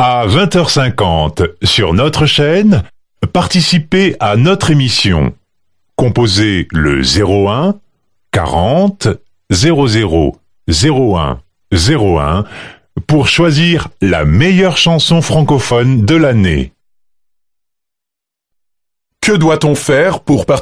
À 20h50 sur notre chaîne, participez à notre émission. Composez le 01 40 00 01 01 pour choisir la meilleure chanson francophone de l'année. Que doit-on faire pour participer ?